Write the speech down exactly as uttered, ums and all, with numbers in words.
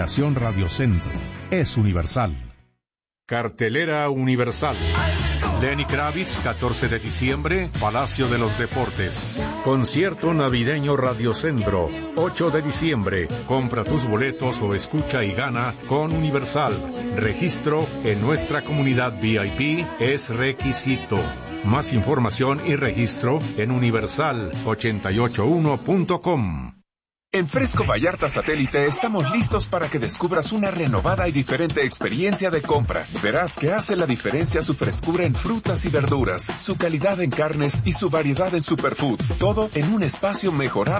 Radio Centro es universal. Cartelera Universal. Lenny Kravitz, catorce de diciembre, Palacio de los Deportes. Concierto navideño Radio Centro, ocho de diciembre. Compra tus boletos o escucha y gana con Universal. Registro en nuestra comunidad V I P es requisito. Más información y registro en universal ochenta y ocho uno punto com. En Fresco Vallarta Satélite estamos listos para que descubras una renovada y diferente experiencia de compra. Verás que hace la diferencia su frescura en frutas y verduras, su calidad en carnes y su variedad en superfoods. Todo en un espacio mejorado